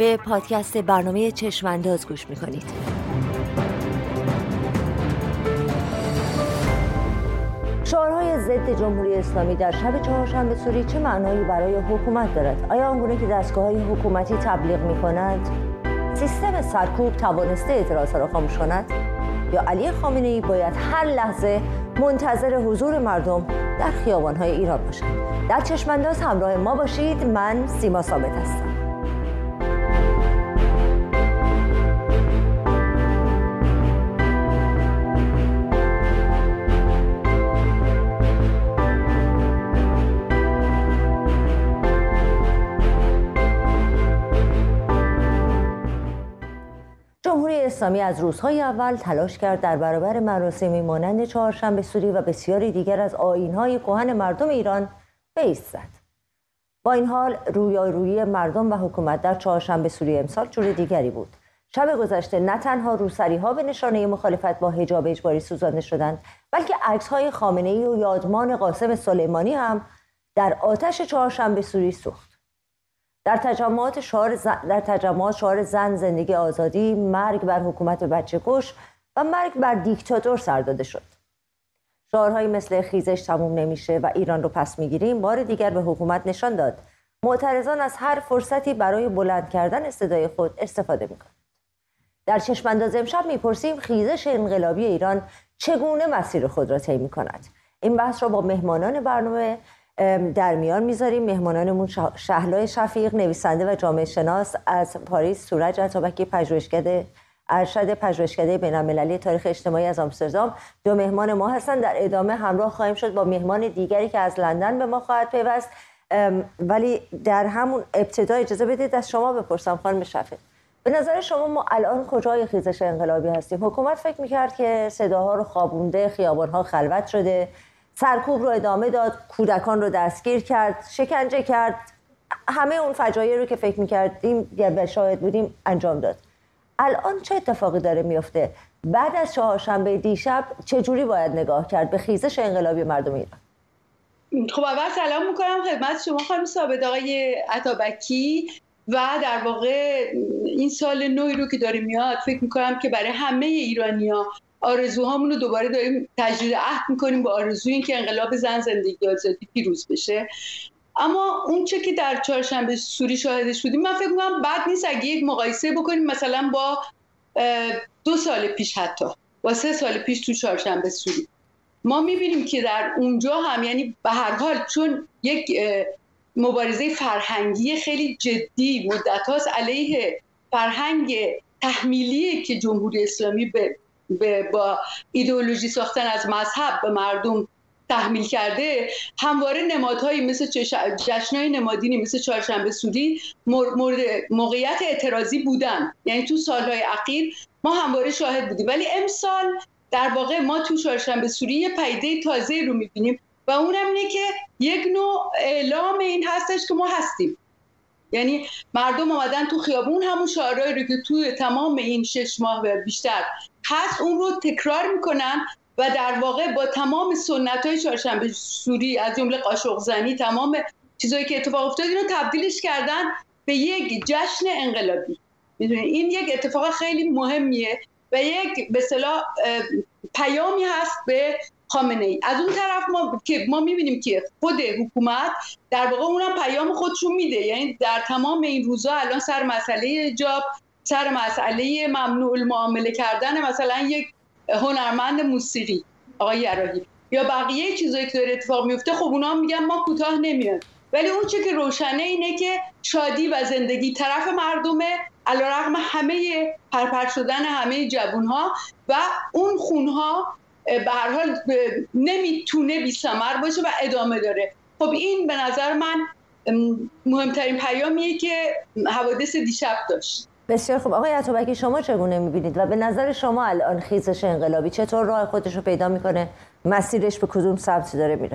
به پادکست برنامه چشمانداز گوش میکنید. شعارهای ضد جمهوری اسلامی در شب چهارشنبه سوری چه معنایی برای حکومت دارد؟ آیا آنگونه که دستگاه‌های حکومتی تبلیغ می‌کنند سیستم سرکوب توانسته اعتراضها را خاموش کند؟ یا علی خامنه‌ای باید هر لحظه منتظر حضور مردم در خیابان‌های ایران باشد؟ در چشمانداز همراه ما باشید. من سیما ثابت هستم. جمهوری اسلامی از روزهای اول تلاش کرد در برابر مراسمی مانند چهارشنبه سوری و بسیاری دیگر از آیین‌های کهن مردم ایران بایستد. با این حال رویارویی مردم و حکومت در چهارشنبه سوری امسال جور دیگری بود. شب گذشته نه تنها روسری‌ها به نشانه مخالفت با حجاب اجباری سوزانده شدند، بلکه عکس‌های خامنه‌ای و یادمان قاسم سلیمانی هم در آتش چهارشنبه سوری سوخت. در تجمعات شعار زن، زندگی، آزادی، مرگ بر حکومت بچه‌کش و مرگ بر دیکتاتور سر داده شد. شعارهایی مثل خیزش تموم نمیشه و ایران رو پس میگیریم بار دیگر به حکومت نشان داد معترضان از هر فرصتی برای بلند کردن صدای خود استفاده میکنند. در چشمانداز امشب میپرسیم خیزش انقلابی ایران چگونه مسیر خود را طی میکند؟ این بحث را با مهمانان برنامه در میان میذاریم. مهمانانمون شهلا شفیق، نویسنده و جامعه شناس از پاریس، سورج عطابکی، ارشد پژوهشکده بین‌المللی تاریخ اجتماعی از آمستردام، دو مهمان ما هستند. در ادامه همراه خواهیم شد با مهمان دیگری که از لندن به ما خواهد پیوست. ولی در همون ابتدا اجازه بدید از شما بپرسم خانم شفیق، به نظر شما ما الان کجای خیزش انقلابی هستیم؟ حکومت فکر میکرد که صداها رو خوابونده، خیابان‌ها خلوت شده، سرکوب رو ادامه داد، کودکان رو دستگیر کرد، شکنجه کرد، همه اون فجایع رو که فکر میکردیم یا شاهد بودیم انجام داد. الان چه اتفاقی داره میفته؟ بعد از چهارشنبه دیشب چجوری باید نگاه کرد به خیزش انقلابی مردم ایران؟ خب اول سلام میکنم خدمت شما خانم ثابت، آقای عطابکی. و در واقع این سال نوی رو که داره میاد فکر میکنم که برای همه ایرانی‌ها آرزوهامون رو دوباره داریم تجدید عهد میکنیم با آرزوی این که انقلاب زن، زندگی، آزادی پیروز بشه. اما اون چه که در چهارشنبه سوری شاهدش بودیم، من فکر میکنم بد نیست اگه یک مقایسه بکنیم مثلا با 2 سال پیش، حتی با 3 سال پیش تو چهارشنبه سوری. ما میبینیم که در اونجا هم یعنی به هر حال چون یک مبارزه فرهنگی خیلی جدی مدت هاست علیه فرهنگ تحمیلی که جمهوری اسلامی با ایدئولوژی ساختن از مذهب به مردم تحمیل کرده، همواره نمادهایی مثل جشن‌های نمادینی مثل چهارشنبه سوری مورد موقعیت اعتراضی بودن. یعنی تو سالهای اخیر ما همواره شاهد بودیم، ولی امسال در واقع ما تو چهارشنبه سوری یه پدیده تازه رو می‌بینیم و اونم اینه که یک نوع اعلام این هستش که ما هستیم. یعنی مردم اومدن تو خیابون، همون شعارهایی رو که توی تمام این 6 ماه و بیشتر هست اون رو تکرار میکنن و در واقع با تمام سنت‌های چهارشنبه سوری از جمله قاشق زنی، تمام چیزایی که اتفاق افتاد اینو تبدیلش کردن به یک جشن انقلابی. میدونید این یک اتفاق خیلی مهمیه و یک به اصطلاح پیامی هست به خامنه‌ای. از اون طرف ما می‌بینیم که خود حکومت در واقع اونم پیام خودشون میده. یعنی در تمام این روزا الان سر مسئله حجاب، سر مسئله ممنوع المعامله کردن مثلا یک هنرمند موسیقی آقای یراحی یا بقیه چیزایی که داره اتفاق میفته، خب اونا میگن ما کوتاه نمیاد. ولی اون چه که روشنه اینه که شادی و زندگی طرف مردمه، علیرغم همه پرپر شدن همه جوانها و اون خونها به هر حال نمیتونه بی ثمر باشه و ادامه داره. خب این به نظر من مهمترین پیامیه که حوادث دیشب داشت. بسیار خوب. آقای عطابکی شما چگونه میبینید و به نظر شما الان خیزش انقلابی چطور راه خودش رو پیدا میکنه؟ مسیرش به کدوم سمت داره میره؟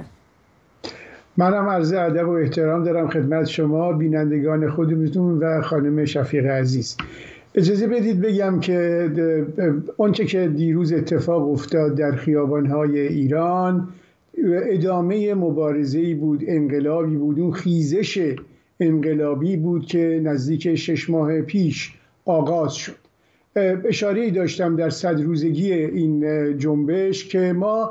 منم عرض ادب و احترام دارم خدمت شما بینندگان خودمون و خانم شفیق عزیز. اجازه بدید بگم که آنچه که دیروز اتفاق افتاد در خیابان‌های ایران ادامه مبارزه‌ای بود، انقلابی بود. اون خیزش انقلابی بود که نزدیک 6 ماه پیش آغاز شد. اشاره‌ای داشتم در 100 روزگی این جنبش که ما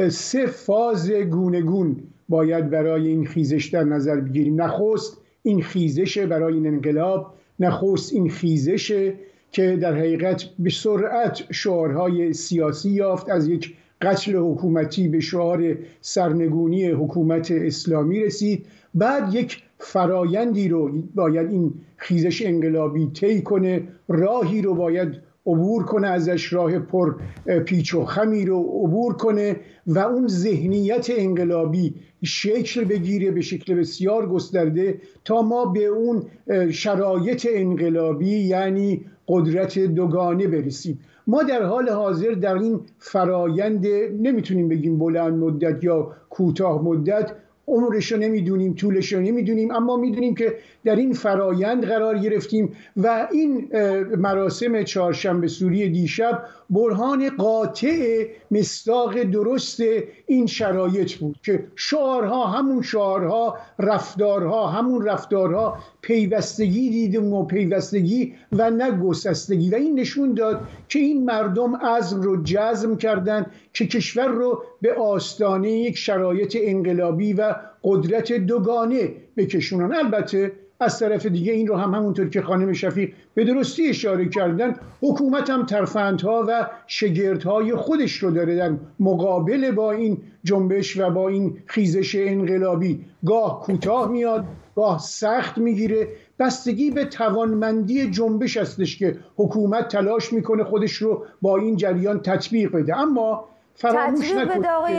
3 فاز گوناگون باید برای این خیزش در نظر بگیریم. نخست این خیزش برای این انقلاب، نخست این خیزش که در حقیقت به سرعت شعارهای سیاسی یافت، از یک قتل حکومتی به شعار سرنگونی حکومت اسلامی رسید. بعد یک فرایندی رو باید این خیزش انقلابی طی کنه، راهی رو باید عبور کنه ازش، راه پر پیچ و خمی رو عبور کنه و اون ذهنیت انقلابی شکل بگیره به شکل بسیار گسترده تا ما به اون شرایط انقلابی یعنی قدرت دوگانه برسیم. ما در حال حاضر در این فرایند نمیتونیم بگیم بلند مدت یا کوتاه مدت، عمرش رو نمیدونیم، طولش رو نمیدونیم، اما میدونیم که در این فرایند قرار گرفتیم و این مراسم چهارشنبه سوری دیشب برهان قاطع مصداق درست این شرایط بود که شعارها همون شعارها، رفتارها همون رفتارها، پیوستگی دیدیم و پیوستگی و نه گسستگی، و این نشون داد که این مردم عزم رو جزم کردن که کشور رو به آستانه یک شرایط انقلابی و قدرت دوگانه بکشونن. البته از طرف دیگه این رو همونطور که خانم شفیق به درستی اشاره کردن، حکومت هم ترفندها و شگردهای خودش رو داره در مقابل با این جنبش و با این خیزش انقلابی. گاه کوتاه میاد، گاه سخت میگیره، بستگی به توانمندی جنبش هستش که حکومت تلاش میکنه خودش رو با این جریان تطبیق بده. اما فراموش نکنید آقای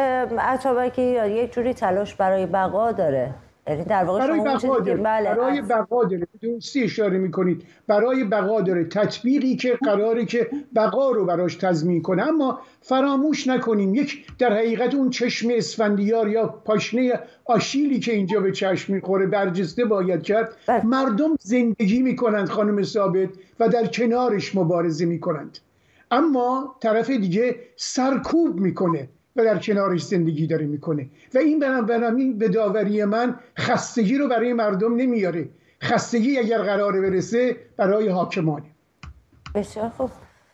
عطابکی یک جوری تلاش برای بقا داره، یعنی در واقع برای بقا داره. برای بقا داره، درستی اشاره میکنید، برای بقا داره، تطبیقی که قراره که بقا رو براش تضمین کنه. اما فراموش نکنیم یک در حقیقت اون چشم اسفندیار یا پاشنه آشیلی که اینجا به چشم میخوره برجسته باید کرد. مردم زندگی میکنند خانم ثابت و در کنارش مبارزه میکنند، اما طرف دیگه سرکوب میکنه و در کنارش زندگی داره میکنه و این بنابراین به داوری من خستگی رو برای مردم نمیاره. خستگی اگر قراره برسه برای حاکمانه. بسیار خوب،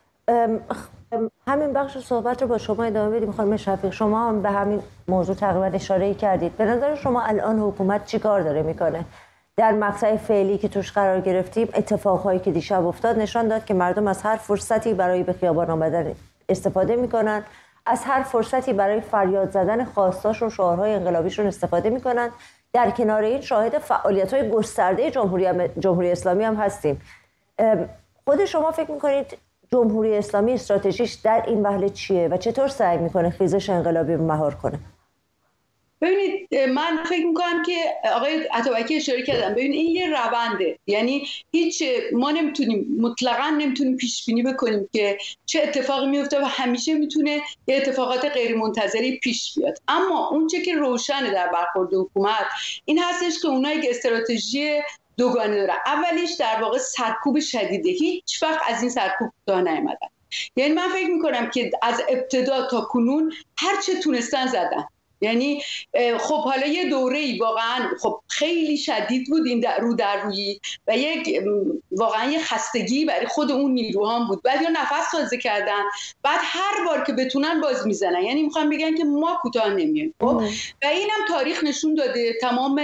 همین بخش صحبت رو با شما ادامه بدیم. خانم شفیق، شما هم به همین موضوع تقریبا اشاره کردید. به نظر شما الان حکومت چی کار داره میکنه؟ در مقطع فعلی که توش قرار گرفتیم، اتفاقهایی که دیشب افتاد نشان داد که مردم از هر فرصتی برای به خیابان آمدن استفاده میکنن، از هر فرصتی برای فریاد زدن خواستاشون، شعارهای انقلابیشون استفاده میکنن. در کنار این شاهد فعالیت‌های گسترده جمهوری اسلامی هم هستیم. خود شما فکر میکنید جمهوری اسلامی استراتژیش در این وهله چیه و چطور سعی میکنه خیزش انقلابی رو مهار کنه؟ ببینید، من فکر میکنم که آقای عطابکی اشاره کردن، ببینید این یه رونده، یعنی ما مطلقاً نمیتونیم پیش بینی بکنیم که چه اتفاقی میفته و همیشه میتونه یه اتفاقات غیر منتظری پیش بیاد. اما اون چه که روشنه در برخورد حکومت این هستش که اونها یک استراتژی دوگانه دارن. اولیش در واقع سرکوب شدیده، هیچ وقت از این سرکوب کوتاه نیامدن. یعنی من فکر میکنم که از ابتدا تا کنون هر چه تونستن زدن. یعنی خب حالا یه دوره‌ای واقعا خب خیلی شدید بود این رو در روی و یک واقعا یه خستگی برای خود اون نیروها بود. بعد یا نفس تازه کردن، بعد هر بار که بتونن باز میزنن، یعنی میخوام بگن که ما کوتاه نمیایم. خب و اینم تاریخ نشون داده. تمام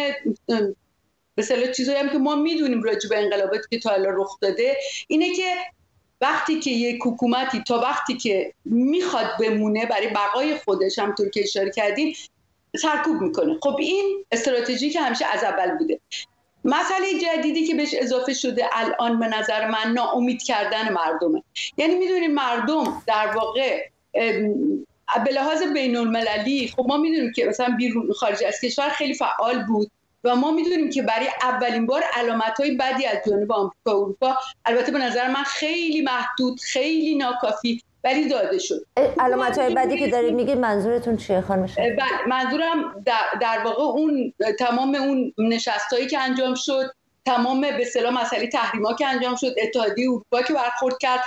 مثلا چیزایی هم که ما میدونیم راجع به انقلاباتی که تا الان رخ داده اینه که وقتی که یک حکومتی تا وقتی که میخواد بمونه برای بقای خودش، همونطور که اشاره کردین، سرکوب میکنه. خب این استراتژی که همیشه از اول بوده. مسئله جدیدی که بهش اضافه شده الان به نظر من ناامید کردن مردمه. یعنی میدونید مردم در واقع به لحاظ بین المللی، خب ما میدونیم که مثلا بیرون خارج از کشور خیلی فعال بود و ما میدونیم که برای اولین بار علامت‌های بدی از جانب آمریکا و اروپا، البته به نظر من خیلی محدود، خیلی ناکافی، ولی داده شد. علامت‌های بدی که دارید میگید منظورتون چیه خانم شفیق؟ منظورم در واقع اون تمام اون نشستایی که انجام شد، تمام به اصطلاح مسئله تحریما که انجام شد، اتحادیه اروپا که برخورد کرد،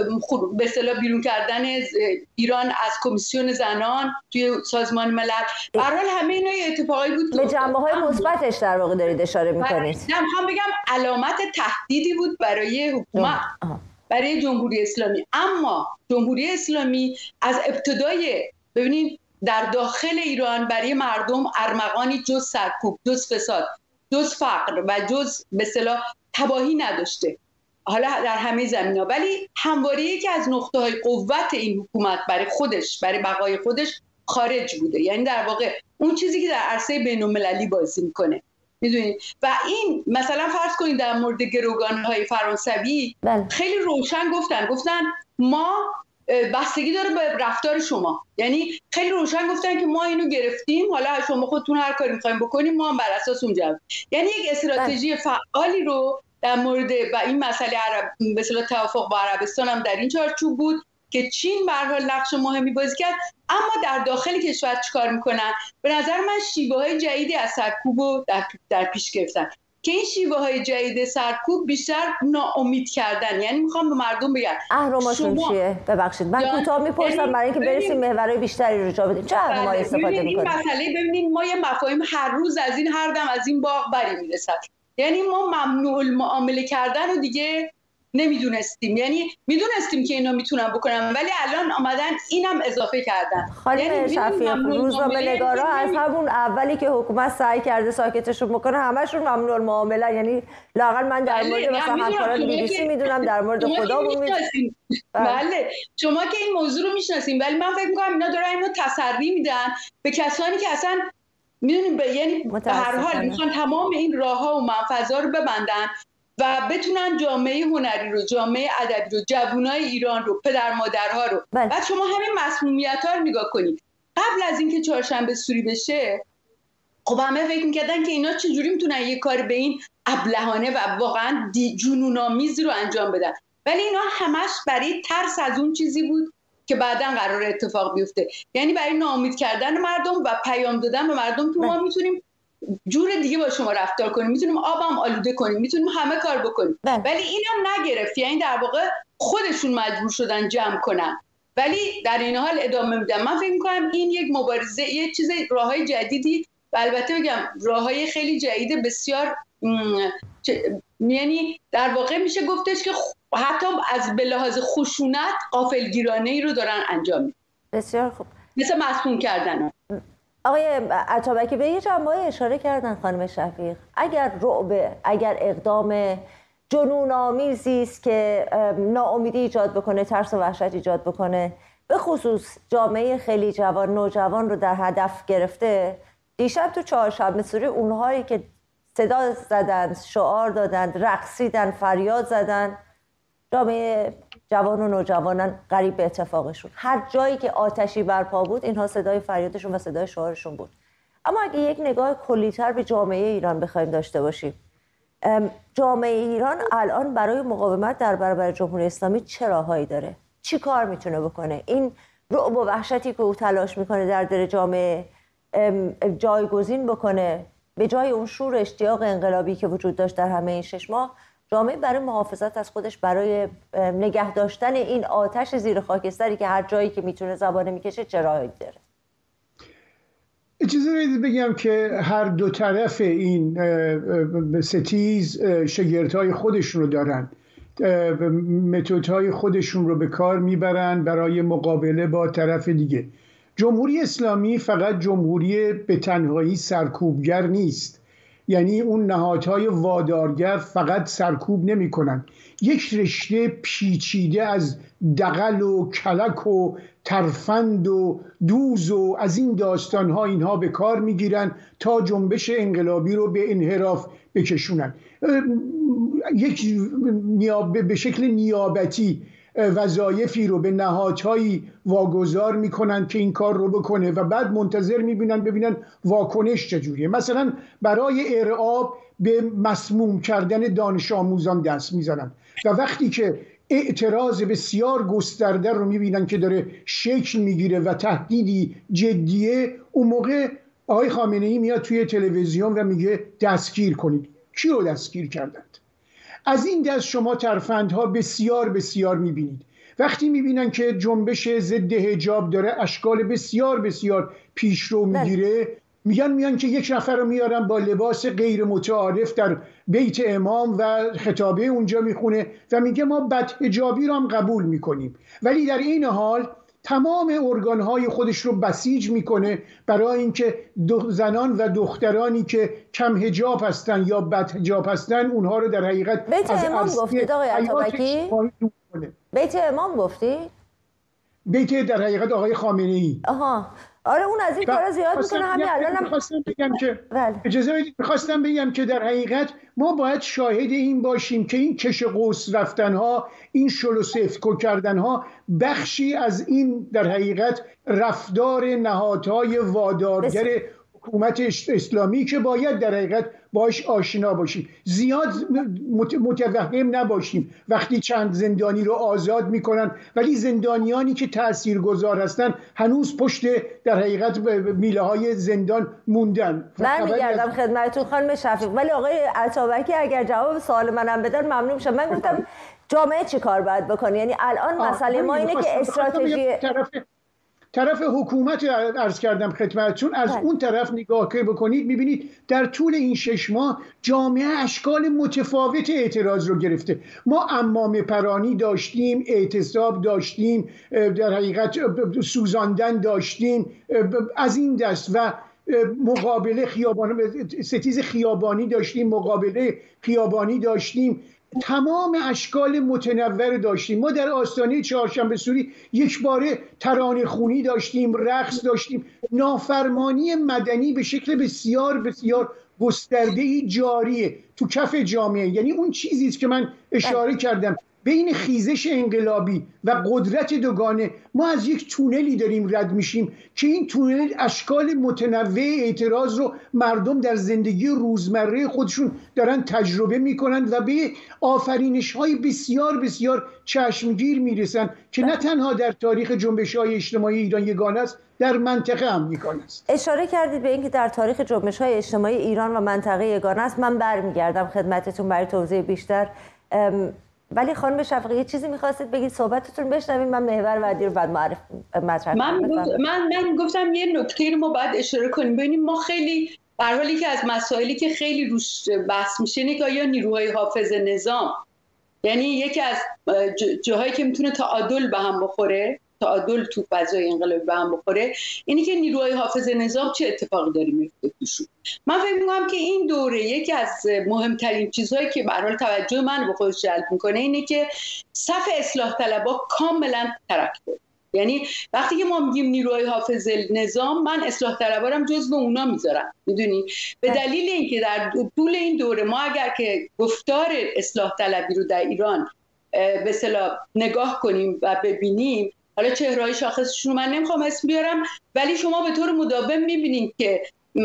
به اصطلاح بیرون کردن ایران از کمیسیون زنان توی سازمان ملل، به هر حال همه اینا اتفاقی بود. به جنبه‌های مثبتش در واقع دارید اشاره می‌کنید. من می‌خوام بگم علامت تهدیدی بود برای حکومت، برای جمهوری اسلامی. اما جمهوری اسلامی از ابتدای، ببینید، در داخل ایران برای مردم ارمغانی جز سرکوب، جز فساد، جز فقر و جز به اصطلاح تباهی نداشته، حالا در همه زمینه‌ها. ولی همواره یکی از نقطه‌های قوت این حکومت برای خودش، برای بقای خودش خارج بوده. یعنی در واقع اون چیزی که در عرصه بین‌المللی بازی میکنه، میدونید. و این مثلا فرض کنید در مورد گروگان‌های فرانسوی خیلی روشن گفتن ما بستگی داره به رفتار شما. یعنی خیلی روشن گفتن که ما اینو گرفتیم، حالا شما خودتون هر کاری می‌خواید بکنیم، ما هم بر اساس اون جواب. یعنی یک استراتژی فعالی رو در مورد و این مسئله به اصطلاح توافق با عربستان هم در این چارچوب بود که چین به هر حال نقش مهمی بازی کرد. اما در داخل کشور چیکار میکنن؟ به نظر من شیوه‌های جدیدی از سرکوب رو در پیش گرفتن که این شیوه‌های جدید سرکوب بیشتر ناامید کردن. یعنی میخوام به مردم بگم اهرماشون چیه؟ ببخشید من کوتاه میپرسم برای اینکه برسیم محورهای بیشتری رو جا بدیم. چه اهرمایی استفاده میکنید؟ این مسئله ببینید ما یه مفاهیم هر روز از این هر دم از این باغ بری میرسد. یعنی ما ممنوع المعامله کردن رو دیگه نمیدونستیم، یعنی میدونستیم که اینا میتونن بکنن، ولی الان آمدن اینم اضافه کردن. خانم شفیق، روزنامه‌نگارا از همون اولی که حکومت سعی کرده ساکتشون بکنه همشون ممنوع المعامله، یعنی لااقل من در مورد مثلا همکاران BBC میدونم، در مورد خدامون میدونم. بله شما که این موضوع رو میشناسین، ولی من فکر می‌کنم اینا دارن اینو تسری میدن به کسانی که اصلا میدونیم، یعنی به هر حال میخوان تمام این راه‌ها و منفذا رو ببندن و بتونن جامعه هنری رو، جامعه ادبی رو، جوانای ایران رو، پدر مادرها رو. بعد شما همین مسمومیت‌ها رو نگاه کنید. قبل از اینکه چهارشنبه سوری بشه، خب همه فکر می‌کردن که اینا چجوری میتونن یه کار به این ابلهانه و واقعا جنون‌آمیز رو انجام بدن. ولی اینا همش برای ترس از اون چیزی بود که بعداً قرار اتفاق بیفته. یعنی برای ناامید کردن مردم و پیام دادن به مردم که ما میتونیم جور دیگه با شما رفتار کنیم، میتونیم آبم آلوده کنیم، میتونیم همه کار بکنیم. ولی اینم نگرفت. یعنی در واقع خودشون مجبور شدن جمع کنن، ولی در این حال ادامه میدن. من فکر میکنم این یک مبارزه، یه چیز، راههای جدیدی، و البته بگم راههای خیلی جدید بسیار، یعنی در واقع میشه گفتش که حتی از به لحاظ خشونت غافلگیرانه ای رو دارن انجام میدن. بسیار خوب. مثل مسموم کردن. آقای عطابکی به یه جنبه‌ای اشاره کردن خانم شفیق. اگر رعب، اگر اقدام جنون‌آمیزی است که ناامیدی ایجاد بکنه، ترس و وحشت ایجاد بکنه، به خصوص جامعه خیلی جوان، نوجوان رو در هدف گرفته، دیشب تو چهارشنبه سوری اونهایی که صدا زدند، شعار دادند، رقصیدن، فریاد زدند، جامعه جوان و نوجوانان قریب به اتفاقشون. هر جایی که آتشی برپا بود اینها صدای فریادشون و صدای شعارشون بود. اما اگه یک نگاه کلی‌تر به جامعه ایران بخوایم داشته باشیم، جامعه ایران الان برای مقاومت در برابر جمهوری اسلامی چه راههایی داره؟ چی کار میتونه بکنه؟ این رعب و وحشتی که او تلاش میکنه در دل جامعه جایگزین بکنه، به جای اون شور اشتیاق انقلابی که وجود داشت در همه این 6 ماه، جامعه برای محافظت از خودش، برای نگه داشتن این آتش زیر خاکستری که هر جایی که میتونه زبانه میکشه چه راهی داره؟ اجازه بدید بگم که هر دو طرف این ستیز شگردهای خودشون رو دارن، متدهای خودشون رو به کار میبرن برای مقابله با طرف دیگه. جمهوری اسلامی فقط جمهوری به تنهایی سرکوبگر نیست، یعنی اون نهادهای وادارگر فقط سرکوب نمی کنن، یک رشته پیچیده از دغل و کلک و ترفند و دوز و از این داستانها اینها به کار می گیرن تا جنبش انقلابی رو به انحراف بکشونن. به شکل نیابتی وظایفی رو به نهادهایی واگذار میکنن که این کار رو بکنه و بعد منتظر میبینن ببینن واکنش چجوریه. مثلا برای ارعاب به مسموم کردن دانش آموزان دست میزنن و وقتی که اعتراض بسیار گسترده رو میبینن که داره شکل میگیره و تهدیدی جدیه، اون موقع آقای خامنه‌ای میاد توی تلویزیون و میگه دستگیر کنید. کی رو دستگیر کردند. از این دست شما ترفندها بسیار بسیار میبینید. وقتی میبینن که جنبش ضد حجاب داره اشکال بسیار بسیار پیشرو میگیره، میان که یک نفر رو میارن با لباس غیر متعارف در بیت امام و خطابه اونجا میخونه و میگه ما بدحجابی رو هم قبول میکنیم، ولی در این حال تمام ارگانهای خودش رو بسیج میکنه برای اینکه زنان و دخترانی که کم حجاب هستن یا بدحجاب هستن اونها رو در حقیقت بیت امام گفتید آقای عطابکی؟ بیت امام گفتید؟ بیت در حقیقت آقای خامنه‌ای. آها آره اون از این کارا زیاد میکنه. همین الانم میخواستم بگم که اجازه بدید، میخواستم بگم که در حقیقت ما باید شاهد این باشیم که این کش قوس رفتنها، این شل و سفت کردنها بخشی از این در حقیقت رفتار نهادهای وادارگر حکومت اسلامی که باید در حقیقت باش آشنا باشیم، زیاد متوهم نباشیم وقتی چند زندانی رو آزاد میکنن ولی زندانیانی که تاثیرگذار هستن هنوز پشت در حقیقت میله های زندان موندن. برمیگردم خدمتتون خانم شفیق، ولی آقای عطابکی اگر جواب سوال منم بدن ممنون میشم. من گفتم جامعه چی کار باید بکنه؟ یعنی الان مسئله ما اینه که استراتژی طرف حکومت عرض کردم خدمتتون، از اون طرف نگاه که بکنید میبینید در طول این 6 ماه جامعه اشکال متفاوت اعتراض رو گرفته. ما عمامه پرانی داشتیم، اعتصاب داشتیم، در حقیقت سوزاندن داشتیم از این دست و مقابله ستیز خیابانی داشتیم، مقابله خیابانی داشتیم، تمام اشکال متنوع داشتیم. ما در آستانه چهارشنبه سوری یک باره ترانه خونی داشتیم، رقص داشتیم، نافرمانی مدنی به شکل بسیار بسیار گسترده‌ای جاریه تو کف جامعه. یعنی اون چیزی است که من اشاره کردم، بین خیزش انقلابی و قدرت دوگانه ما از یک تونلی داریم رد میشیم که این تونل اشکال متنوع اعتراض رو مردم در زندگی روزمره خودشون دارن تجربه میکنن و به آفرینش‌های بسیار بسیار چشمگیر میرسن که نه تنها در تاریخ جنبش‌های اجتماعی ایران یگانه است، در منطقه هم یگانه است. اشاره کردید به اینکه در تاریخ جنبش‌های اجتماعی ایران و منطقه یگانه است. من برمیگردم خدمتتون برای توضیح بیشتر، ولی خانم شفیقی یه چیزی می‌خواستید بگید، صحبتتون بشنویم، من محور بعدی رو بعد مطرح کنم. من گفتم یه نکته رو ما باید اشاره کنیم. ببینیم ما خیلی به هر حالی که از مسائلی که خیلی روش بحث میشه اینه که آیا نیروهای حافظ نظام، یعنی یکی از جاهایی که میتونه تعادل به هم بخوره، تعادل تو فضای انقلابی به هم بخوره، اینی که نیروهای حافظ نظام چه اتفاقی داره میفته توشون. من فکر می‌کنم که این دوره یکی از مهمترین چیزهایی که به هر حال توجه من به خودش جلب میکنه اینه که صف اصلاح طلبها کاملا ترک خورد. یعنی وقتی که ما میگیم نیروهای حافظ نظام، من اصلاح طلبها رو جزو اونا میذارم، میدونی، به دلیل اینکه در طول این دوره ما اگر که گفتار اصلاح طلبی رو در ایران به اصطلاح نگاه کنیم و ببینیم، حالا چهره‌های شاخصشون رو من نمیخوام اسم بیارم، ولی شما به طور مداوم میبینید که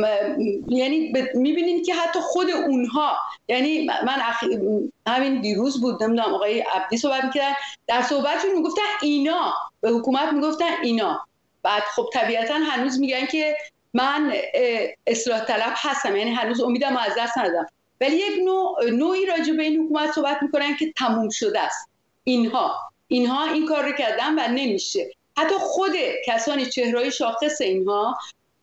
یعنی میبینید که حتی خود اونها، یعنی من همین دیروز بود نمیدونم آقای عبدی صحبت میکردن، در صحبتشون میگفتن اینا به حکومت میگفتن اینا، بعد خب طبیعتا هنوز میگن که من اصلاح طلب هستم، یعنی هنوز امیدم از دست ندادم، ولی یک نوعی راجع به این حکومت صحبت میکنن که تموم شده است. اینها این کار رو کردن و نمیشه. حتی خود کسانی چهره‌های شاخص اینها،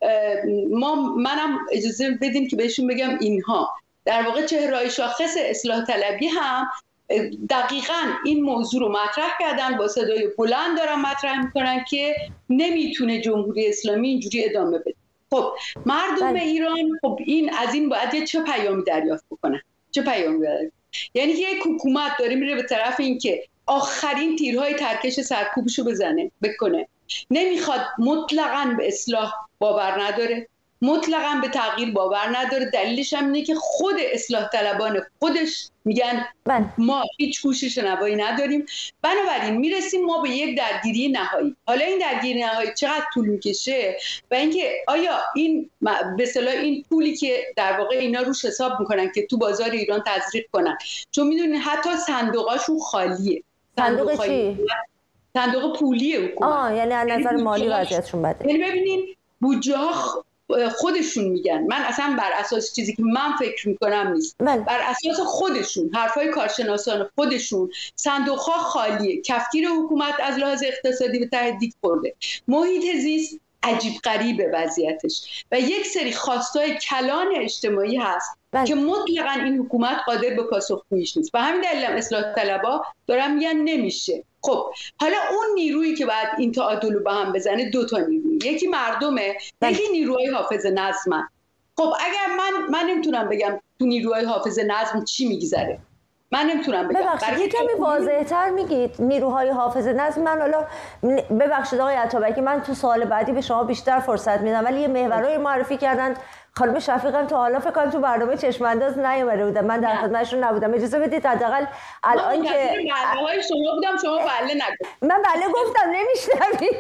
منم اجازه بدین که بهشون بگم اینها در واقع چهره‌های شاخص اصلاح طلبی هم دقیقاً این موضوع رو مطرح کردن، با صدای بلند دارن مطرح میکنن که نمیتونه جمهوری اسلامی اینجوری ادامه بده. خب مردم ایران خب از این باید چه پیامی دریافت بکنن؟ چه پیامی داره؟ یعنی یک حکومت داره میره به طرف این که آخرین تیرهای ترکش سرکوبشو بکنه، نمیخواد، مطلقاً به اصلاح باور نداره، مطلقاً به تغییر باور نداره. دلیلش هم اینه که خود اصلاح طلبان خودش میگن ما هیچ کوشش نهایی نداریم. بنابراین میرسیم ما به یک درگیری نهایی. حالا این درگیری نهایی چقدر طول میکشه و اینکه آیا این به اصطلاح این پولی که در واقع اینا روش حساب میکنن که تو بازار ایران تزریق کنن، چون میدونین حتی صندوقاشون خالیه. صندوق چی؟ صندوق پولی حکومت. یعنی از نظر مالی وضعیتشون بده. یعنی ببینین بودجه ها خودشون میگن. من اصلا بر اساس چیزی که من فکر میکنم نیست، بر اساس خودشون، حرفای کارشناسان خودشون. صندوق‌ها خالیه، کفگیر حکومت از لحاظ اقتصادی به ته دیگ خورده، محیط زیست عجیب غریبه وضعیتش و یک سری خواستای کلان اجتماعی هست که مطلقاً این حکومت قادر به پاسخگوییش نیست. و همین دلیل اصلاح طلبها دارن میگن نمیشه. خب حالا اون نیرویی که باید این تعادل رو به هم بزنه دو تا نیروی، یکی مردمه، یکی نیروهای حافظ نظم. خب اگر من نمیتونم بگم تو نیروهای حافظ نظم چی میگذره، من نمیتونم بگم. ببخشید یه کمی واضح‌تر میگید نیروهای حافظ نظم. من حالا ببخشید آقای عطابکی، من تو سوال بعدی به شما بیشتر فرصت میدم، ولی یه محورای معرفی کردن خانم شفیقم تا حالا فکر کنم تو برنامه چشم انداز نیومده بودم، من در خدمتشون نبودم. اجازه بدید حداقل الان که برنامه‌های شما بودم شما بله نگفتید. من بله گفتم نمیشنوید.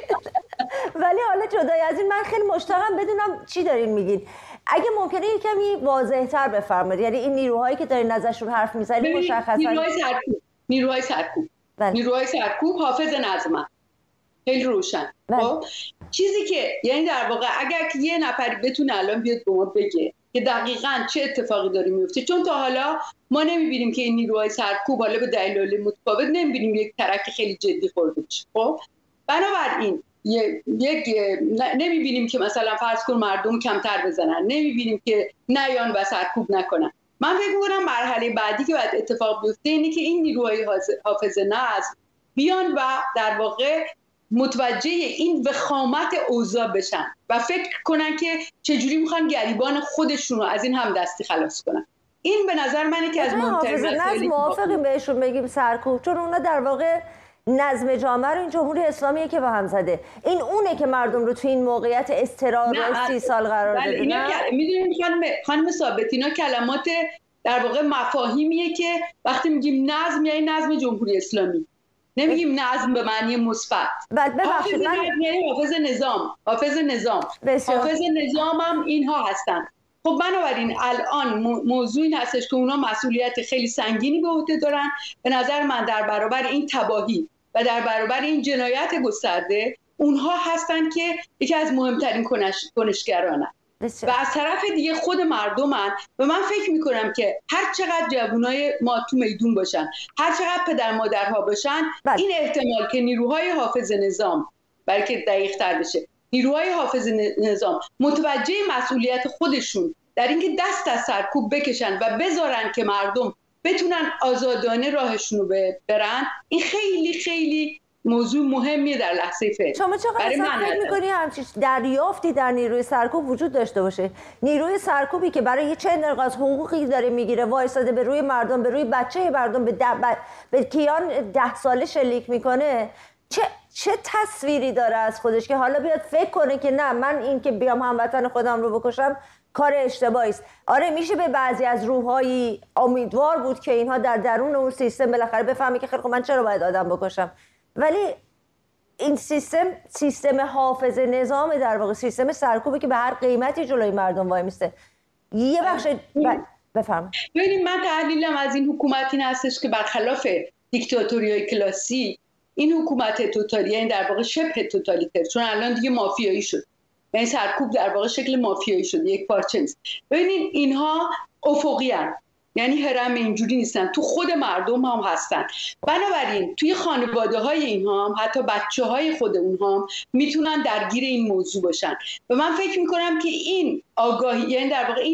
ولی حالا جدای از این من خیلی مشتاقم بدونم چی دارین میگین. اگه ممکنه یه کمی واضح‌تر بفرمایید، یعنی این نیروهایی که دارین ازشون حرف میزنید مشخصا نیروهای سرکوب حافظ نظم خیلی روشن. خب چیزی که یعنی در واقع اگر یه نفری بتونه الان بیاد به ما بگه که دقیقاً چه اتفاقی داره میفته، چون تا حالا ما نمیبینیم که این نیروهای سرکوب حالا به دلایل متفاوت نمیبینیم یک ترک خیلی جدی خورده بشه. خب بنابراین نمیبینیم که مثلا فرض کن مردم کمتر بزنن، نمیبینیم که نیان و سرکوب نکنن. من فکر می‌کنم مرحله بعدی که باید اتفاق بیفته اینه که این نیروهای حافظ نظم بیان و در واقع متوجه این وخامت اوضاع بشن و فکر کنن که چجوری میخوان گریبان خودشون رو از این همدستی خلاص کنن. این به نظر منه که از مهمترین مسائل موافقیم بهشون بگیم سرکوب، چون اونا در واقع نظم جامعه رو این جمهوری اسلامیه که به هم زده. این اونه که مردم رو تو این موقعیت اضطرار 30 سال قرار داده. میدونید خانم ثابت، اینا کلمات در واقع مفاهیمیه که وقتی میگیم نظم یعنی نظم جمهوری اسلامی، نمیگیم نظم به معنی مثبت. ببخشید حافظ نظام هم اینها هستن. خب بنابراین الان موضوع این هستش که اونا مسئولیت خیلی سنگینی به عهده دارن. به نظر من در برابر این تباهی و در برابر این جنایت گسترده اونها هستن که یکی از مهمترین کنشگرانن و از طرف دیگه خود مردمن. و من فکر میکنم که هر چقدر جوانای ما تو میدون باشن، هر چقدر پدر مادرها باشن، این احتمال که نیروهای حافظ نظام، برای که دقیق تر بشه، نیروهای حافظ نظام متوجه مسئولیت خودشون در اینکه دست از سرکوب بکشن و بذارن که مردم بتونن آزادانه راهشون رو برن، این خیلی خیلی موضوع مهمیه در لحظه فعل. شما چقدر فکر می‌کنی همچین دریافتی در نیروی سرکوب وجود داشته باشه؟ نیروی سرکوبی که برای چند نقاط حقوقی داره میگیره، وایساده به روی مردم، به روی بچه مردم، به کیان 10 ساله شلیک میکنه، چه تصویری داره از خودش که حالا بیاد فکر کنه که نه، من این که بیام هموطن خودم رو بکشم کار اشتباهی است. آره میشه به بعضی از روحایی امیدوار بود که اینها در درون اون سیستم بالاخره بفهمه که خیلی خب من چرا باید آدم بکشم، ولی این سیستم حافظ نظام در واقع سیستم سرکوبی که به هر قیمتی جلوی مردم وای میسته. یه بخش بفرمایید. ببینید من تحلیلم از این حکومت این هستش که برخلاف دیکتاتوریای کلاسیک، این حکومت توتالی، یعنی در واقع شبه توتالیتر، چون الان دیگه مافیایی شد، یعنی سرکوب در واقع شکل مافیایی شد، یک پارچه نیست. ببینید اینها افقی هستند، یعنی هرم اینجوری نیستن، تو خود مردم هم هستن. بنابراین توی خانواده های اینها هم حتی بچه های خود اونها هم میتونن درگیر این موضوع باشن. و من فکر میکنم که این آگاهی، یعنی در واقع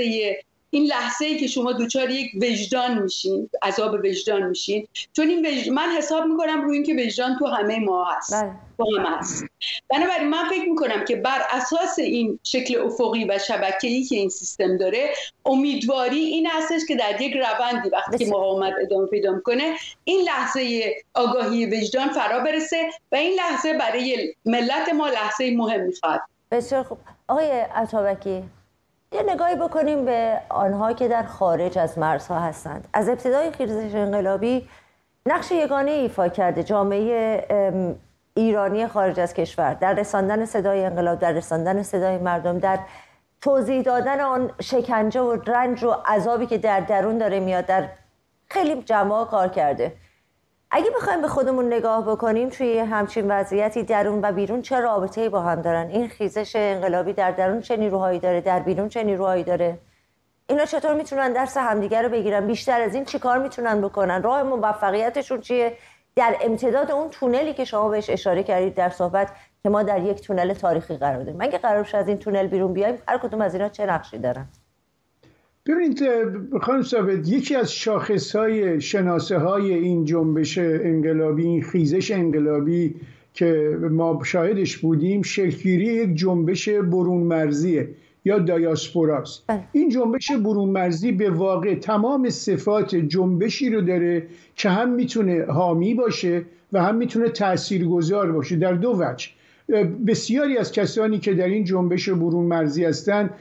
این لحظه‌ای که شما دوچار یک وجدان میشین، عذاب وجدان میشین، چون این من حساب میکنم روی این که وجدان تو همه ما هست، با همه هست. بنابراین من فکر میکنم که بر اساس این شکل افقی و شبکه‌ای که این سیستم داره، امیدواری این هستش که در یک روندی وقتی که مقاومت ادامه پیدا میکنه، این لحظه آگاهی وجدان فرا برسه و این لحظه برای ملت ما لحظه مهمی خواهد. بسیار خوب. آقای عطابکی، یه نگاهی بکنیم به آنها که در خارج از مرزها هستند. از ابتدای خیزش انقلابی نقش یگانه ایفا کرده جامعه ایرانی خارج از کشور در رساندن صدای انقلاب، در رساندن صدای مردم، در توضیح دادن آن شکنجه و رنج و عذابی که در درون داره میاد، در خیلی جنبه‌ها کار کرده. اگه بخوایم به خودمون نگاه بکنیم توی همچین وضعیتی درون و بیرون چه رابطه‌ای با هم دارن؟ این خیزش انقلابی در درون چه نیروهایی داره، در بیرون چه نیروهایی داره؟ اینا چطور میتونن درس همدیگر رو بگیرن؟ بیشتر از این چیکار میتونن بکنن؟ راه موفقیتشون چیه در امتداد اون تونلی که شما بهش اشاره کردید در صحبت که ما در یک تونل تاریخی قرار داریم؟ اگه قرار بشه از این تونل بیرون بیایم، هر کدوم از اینا چه نقشی دارن؟ ببینید خانم ثابت، یکی از شاخصهای شناسه‌های این جنبش انقلابی، این خیزش انقلابی که ما شاهدش بودیم، شکل‌گیری یک جنبش برون مرزیه یا دایاسپوراست. این جنبش برون مرزی به واقع تمام صفات جنبشی رو داره که هم میتونه حامی باشه و هم میتونه تاثیرگذار باشه در دو وجه. بسیاری از کسانی که در این جنبش برون مرزی هستند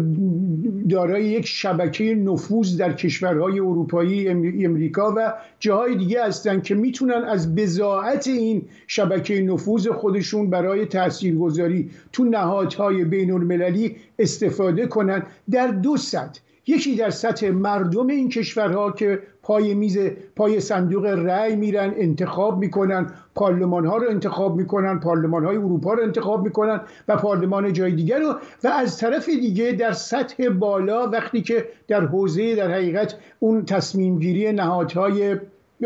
دارای یک شبکه نفوذ در کشورهای اروپایی، امریکا و جاهای دیگه هستند که میتونن از بضاعت این شبکه نفوذ خودشون برای تاثیرگذاری تو نهادهای بین المللی استفاده کنن در دو سطح. یکی در سطح مردم این کشورها که پای صندوق رأی میرن، انتخاب میکنن، پارلمان ها رو انتخاب میکنن، پارلمان های اروپا رو انتخاب میکنن و پارلمان جای دیگر رو، و از طرف دیگه در سطح بالا وقتی که در حوزه در حقیقت اون تصمیم گیری نهادهای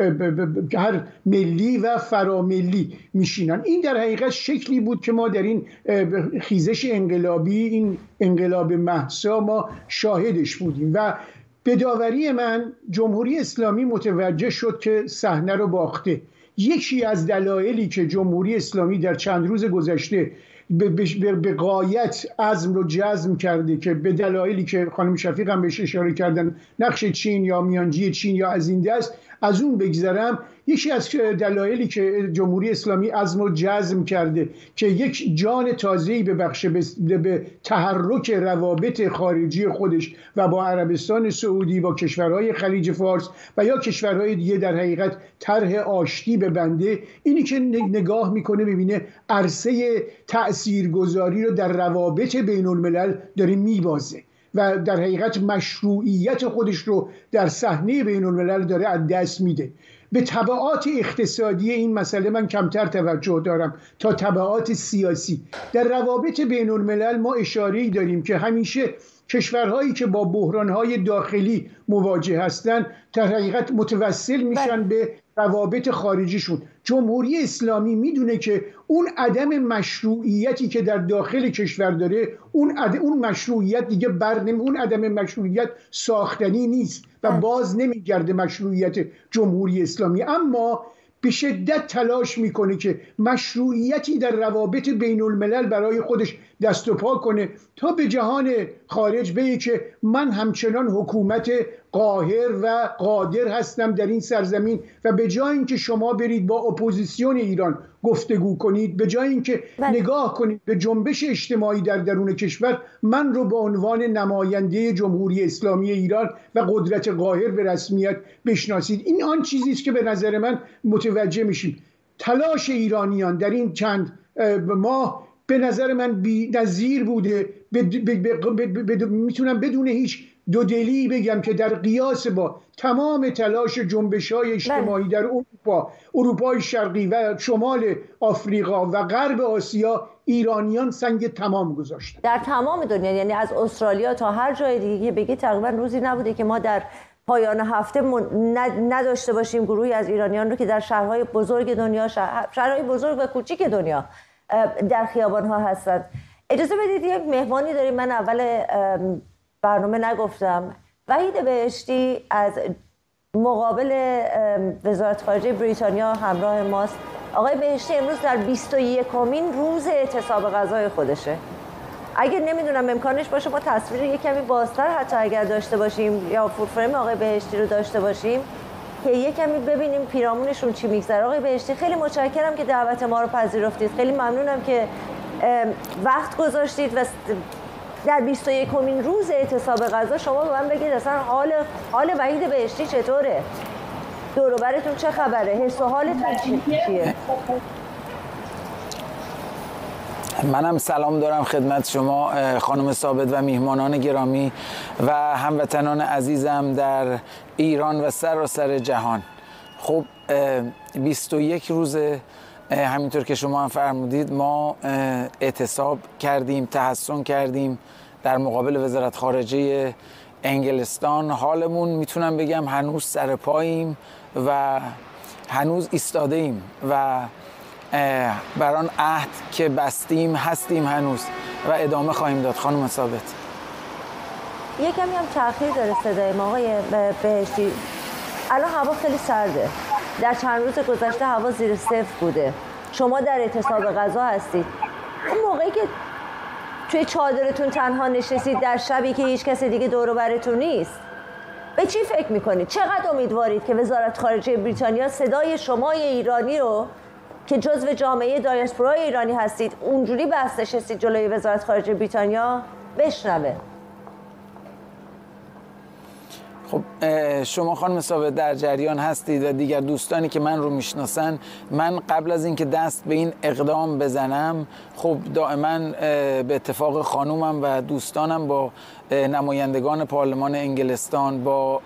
هر ملی و فراملی میشینن. این در حقیقت شکلی بود که ما در این خیزش انقلابی، این انقلاب مهسا، ما شاهدش بودیم و به داوری من جمهوری اسلامی متوجه شد که صحنه رو باخته. یکی از دلایلی که جمهوری اسلامی در چند روز گذشته به غایت عزم رو جزم کرده که به دلایلی که خانم شفیق هم بهش اشاره کردن، نقش چین یا میانجی چین یا از این دست، از اون بگذرم، یکی از دلایلی که جمهوری اسلامی عزم رو جزم کرده که یک جان تازه‌ای ببخشه به تحرک روابط خارجی خودش و با عربستان سعودی، با کشورهای خلیج فارس و یا کشورهای دیگه در حقیقت طرح آشتی ببنده، اینی که نگاه میکنه ببینه عرصه تأثیرگذاری رو در روابط بین الملل داره میبازه و در حقیقت مشروعیت خودش رو در صحنه بین الملل داره از دست میده. به تبعات اقتصادی این مسئله من کمتر توجه دارم تا تبعات سیاسی. در روابط بین الملل ما اشاره‌ای داریم که همیشه کشورهایی که با بحرانهای داخلی مواجه هستند در حقیقت متوسل میشن به روابط خارجیشون. جمهوری اسلامی میدونه که اون عدم مشروعیتی که در داخل کشور داره، اون مشروعیت دیگه اون عدم مشروعیت ساختنی نیست و باز نمیگرده مشروعیت جمهوری اسلامی، اما به شدت تلاش میکنه که مشروعیتی در روابط بین الملل برای خودش دست و پا کنه تا به جهان خارج بگه که من همچنان حکومت قاهر و قادر هستم در این سرزمین و به جای اینکه شما برید با اپوزیسیون ایران گفتگو کنید، به جای اینکه نگاه کنید به جنبش اجتماعی در درون کشور، من رو به عنوان نماینده جمهوری اسلامی ایران و قدرت قاهر به رسمیت بشناسید. این آن چیزی است که به نظر من متوجه میشیم. تلاش ایرانیان در این چند ماه به نظر من بی‌نظیر بوده. میتونم بدون هیچ دودلی بگم که در قیاس با تمام تلاش جنبش‌های اجتماعی در اروپای شرقی و شمال آفریقا و غرب آسیا، ایرانیان سنگ تمام گذاشتن در تمام دنیا، یعنی از استرالیا تا هر جای دیگه بگی تقریبا روزی نبوده که ما در پایان هفته نداشته باشیم گروهی از ایرانیان رو که در شهرهای بزرگ دنیا، شهرهای بزرگ و کوچیک دنیا در خیابان‌ها هستند. اجازه بدید یک مهمانی داریم، من اول برنامه نگفتم. وحید بهشتی از مقابل وزارت خارجه بریتانیا همراه ماست. آقای بهشتی امروز در 21مین روز اعتصاب غذای خودشه. اگه نمیدونم امکانش باشه ما تصویر یک کمی بازتر حتی اگر داشته باشیم یا فورفریم آقای بهشتی رو داشته باشیم که یک کمی ببینیم پیرامونشون چی میگذره. آقای بهشتی خیلی متشکرم که دعوت ما رو پذیرفتید. خیلی ممنونم که وقت گذاشتید و در 21مین روز اعتصاب غذا شما به من بگید اصلا حال وحید بهشتی چطوره؟ دور و برتون چه خبره؟ حس و حالتون چیه؟ منم سلام دارم خدمت شما خانم ثابت و میهمانان گرامی و هموطنان عزیزم در ایران و سراسر جهان. خب 21 روز همینطور که شما هم فرمودید ما اعتصاب کردیم، تحصن کردیم در مقابل وزارت خارجه انگلستان. حالمون میتونم بگم هنوز سر پاییم و هنوز ایستاده ایم و بر آن عهد که بستیم هستیم هنوز و ادامه خواهیم داد. خانم ثابت، یه کمی هم تأخیر داره صدای ما آقای بهشتی. الان هوا خیلی سرده، در چند روز گذشته هوا زیر صفر بوده، شما در اعتصاب غذا هستید. اون موقعی که توی چادرتون تنها نشستید در شبی که هیچ کس دیگه دور و برتون نیست، به چی فکر میکنید؟ چقدر امیدوارید که وزارت خارجه بریتانیا صدای شمای ایرانی رو که جزو جامعه دایاسپورای ایرانی هستید اونجوری بس نشستید جلوی وزارت خارجه بریتانیا بشنوه؟ خب شما خانم ثابت در جریان هستید و دیگر دوستانی که من رو میشناسن، من قبل از اینکه دست به این اقدام بزنم خب دائما به اتفاق خانومم و دوستانم با نمایندگان پارلمان انگلستان، با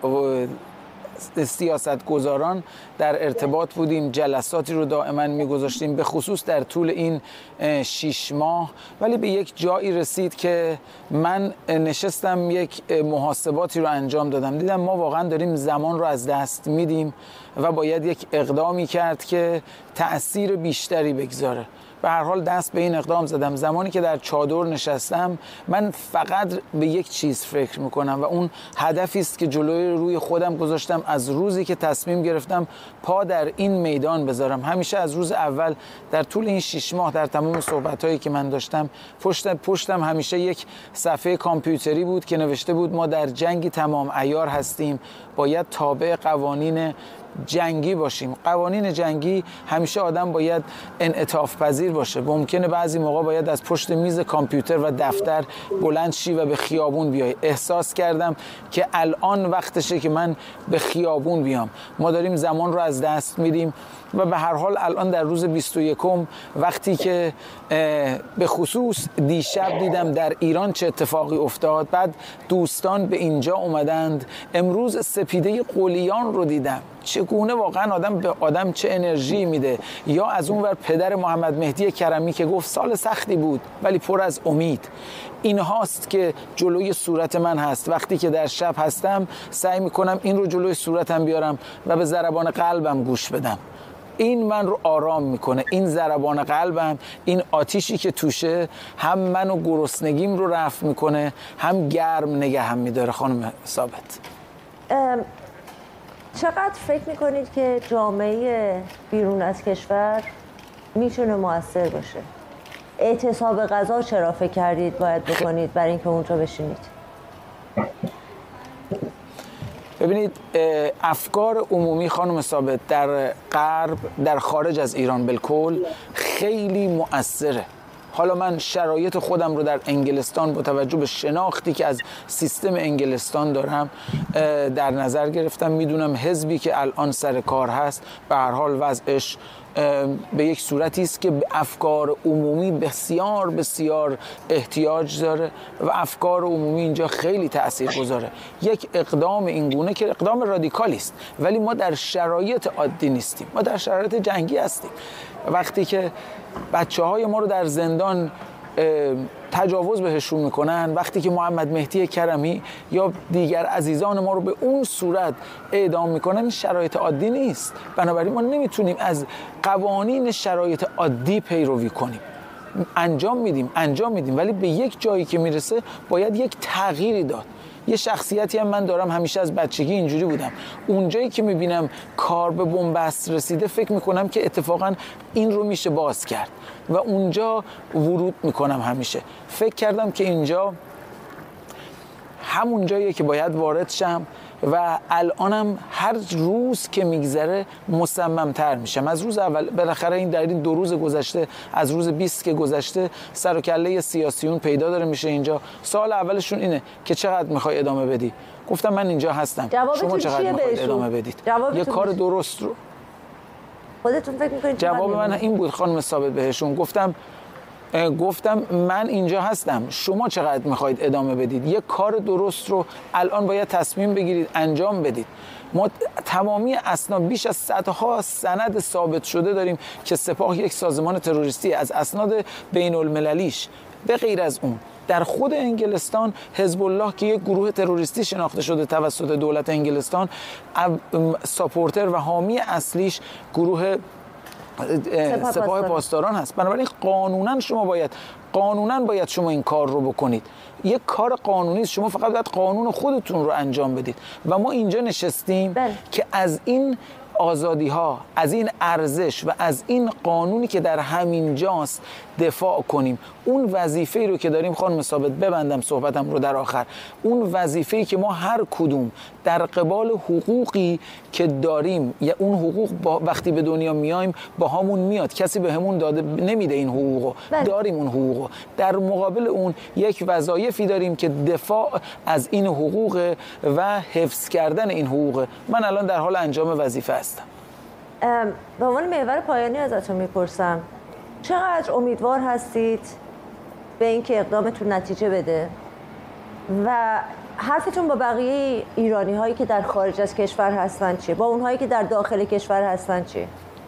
سیاستگزاران در ارتباط بودیم، جلساتی رو دائما میگذاشتیم به خصوص در طول این 6 ماه. ولی به یک جایی رسید که من نشستم یک محاسباتی رو انجام دادم، دیدم ما واقعا داریم زمان رو از دست میدیم و باید یک اقدامی کرد که تأثیر بیشتری بگذاره. به هر حال دست به این اقدام زدم. زمانی که در چادر نشستم من فقط به یک چیز فکر میکنم و اون هدفی است که جلوی روی خودم گذاشتم از روزی که تصمیم گرفتم پا در این میدان بذارم. همیشه از روز اول در طول این 6 ماه در تمام صحبت‌هایی که من داشتم پشتم همیشه یک صفحه کامپیوتری بود که نوشته بود ما در جنگی تمام عیار هستیم، باید تابع قوانین جنگی باشیم. قوانین جنگی همیشه آدم باید انعطاف پذیر باشه. ممکنه بعضی موقع باید از پشت میز کامپیوتر و دفتر بلند شی و به خیابون بیای. احساس کردم که الان وقتشه که من به خیابون بیام. ما داریم زمان رو از دست میدیم و به هر حال الان در روز 21 وقتی که به خصوص دیشب دیدم در ایران چه اتفاقی افتاد، بعد دوستان به اینجا اومدند، امروز سپیده قلیان رو دیدم، چگونه واقعا آدم به آدم چه انرژی میده. یا از اون ور پدر محمد مهدی کرمی که گفت سال سختی بود ولی پر از امید. این هاست که جلوی صورت من هست. وقتی که در شب هستم سعی میکنم این رو جلوی صورتم بیارم و به ضربان قلبم گوش بدم. این من رو آرام میکنه. این ضربان قلبم، این آتیشی که توشه، هم منو گرسنگیم رو رفع میکنه، هم گرم نگه هم میداره. خانم ثابت، چقدر فکر میکنید که جامعه بیرون از کشور میتونه مؤثر باشه؟ اعتصاب غذا چرا فکر کردید باید بکنید برای اینکه اونجا بشینید؟ ببینید افکار عمومی خانم ثابت در غرب، در خارج از ایران بالکل خیلی مؤثره. حالا من شرایط خودم رو در انگلستان با توجه به شناختی که از سیستم انگلستان دارم در نظر گرفتم. میدونم حزبی که الان سر کار هست به هر حال وضعش به یک صورتی است که به افکار عمومی بسیار بسیار احتیاج داره و افکار عمومی اینجا خیلی تاثیرگذاره. یک اقدام اینگونه که اقدام رادیکالی است، ولی ما در شرایط عادی نیستیم، ما در شرایط جنگی هستیم. وقتی که بچه‌های ما رو در زندان تجاوز بهشون میکنن، وقتی که محمد مهدی کرمی یا دیگر عزیزان ما رو به اون صورت اعدام میکنن، این شرایط عادی نیست. بنابراین ما نمیتونیم از قوانین شرایط عادی پیروی کنیم. انجام میدیم ولی به یک جایی که میرسه باید یک تغییری داد. یه شخصیتی هم من دارم، همیشه از بچگی اینجوری بودم. اونجایی که میبینم کار به بنبست رسیده فکر میکنم که اتفاقا این رو میشه باز کرد و اونجا ورود میکنم. همیشه فکر کردم که اینجا همون جاییه که باید وارد شم و الانم هر روز که میگذره مصمم‌تر میشم. از روز اول بالاخره این در این 2 روز گذشته، از روز 20 که گذشته، سر و کله سیاسیون پیدا داره میشه اینجا. سوال اولشون اینه که چقدر میخوای ادامه بدی؟ گفتم من اینجا هستم، شما چقدر میخواید ادامه بدید؟ یه کار درست رو خودتون فکر میکنید؟ جواب من این بود خانم ثابت بهشون. گفتم گفتم من اینجا هستم، شما چقدر میخواید ادامه بدید؟ یک کار درست رو الان باید تصمیم بگیرید انجام بدید. ما تمامی اسناد، بیش از صدها سند ثابت شده داریم که سپاه یک سازمان تروریستی، از اسناد بین المللیش. به غیر از اون در خود انگلستان حزب الله که یک گروه تروریستی شناخته شده توسط دولت انگلستان، ساپورتر و حامی اصلیش گروه سپاه پاسداران هست. بنابراین قانونا باید شما این کار رو بکنید. یک کار قانونی است، شما فقط باید قانون خودتون رو انجام بدید و ما اینجا نشستیم که از این آزادی ها، از این ارزش و از این قانونی که در همین جاست دفاع کنیم. اون وظیفه‌ای رو که داریم، خانم ثابت، ببندم صحبتم رو در آخر، اون وظیفه‌ای که ما هر کدوم در قبال حقوقی که داریم، یا اون حقوق وقتی به دنیا میایم با همون میاد، کسی به همون داده نمیده این حقوقو، داریم اون حقوقو. در مقابل اون یک وظایفی داریم که دفاع از این حقوق و حفظ کردن این حقوق. من الان در حال انجام وظیفه هستم. به عنوان محور پایانی ازتون میپرسم چقدر امیدوار هستید به اینکه اقدامتون نتیجه بده و حرفتون با بقیه ایرانی هایی که در خارج از کشور هستن چیه؟ با اونهایی که در داخل کشور هستن چیه؟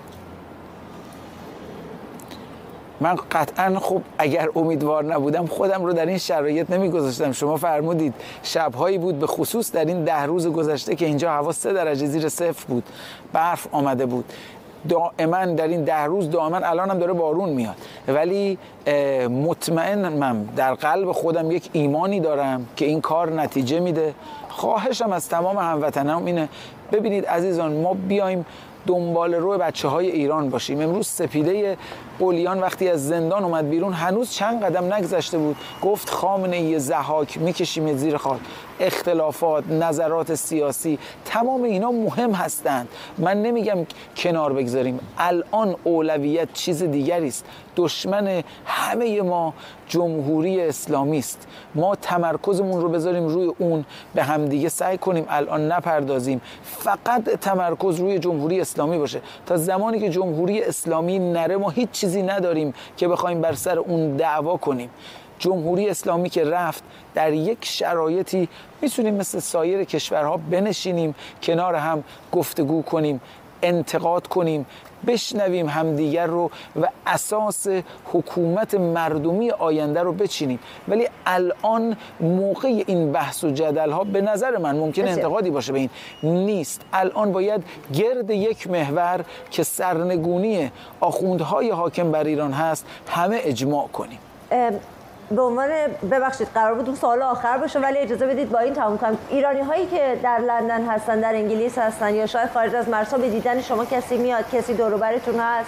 من قطعا خب اگر امیدوار نبودم خودم رو در این شرایط نمیگذاشتم. شما فرمودید شبهایی بود به خصوص در این 10 روز گذشته که اینجا هوا 3 درجه زیر صفر بود، برف آمده بود. دائما در این 10 روز دائما، الان هم داره بارون میاد، ولی مطمئنم در قلب خودم یک ایمانی دارم که این کار نتیجه میده. خواهشم از تمام هموطنان اینه، ببینید عزیزان، ما بیایم دنبال رو بچه‌های ایران باشیم. امروز سپیده قلیان وقتی از زندان اومد بیرون، هنوز چند قدم نگذشته بود، گفت خامنه‌ای ضحاک میکشیم زیر خاک. اختلافات، نظرات سیاسی، تمام اینا مهم هستند. من نمیگم کنار بگذاریم، الان اولویت چیز دیگری است. دشمن همه ما جمهوری اسلامی است. ما تمرکزمون رو بذاریم روی اون، به همدیگه سعی کنیم الان نپردازیم، فقط تمرکز روی جمهوری اسلامی باشه. تا زمانی که جمهوری اسلامی نره ما هیچ چیزی نداریم که بخوایم بر سر اون دعوا کنیم. جمهوری اسلامی که رفت، در یک شرایطی میتونیم مثل سایر کشورها بنشینیم، کنار هم گفتگو کنیم، انتقاد کنیم، بشنویم همدیگر رو و اساس حکومت مردمی آینده رو بچینیم. ولی الان موقع این بحث و جدل ها به نظر من ممکن انتقادی باشه به این نیست. الان باید گرد یک محور که سرنگونی آخوندهای حاکم بر ایران هست همه اجماع کنیم. به عنوان، ببخشید قرار بود اون سوال آخر باشه ولی اجازه بدید با این تموم کنم. ایرانی هایی که در لندن هستن، در انگلیس هستن یا شاید خارج از مرزها، به دیدن شما کسی میاد؟ کسی دور و برتون هست؟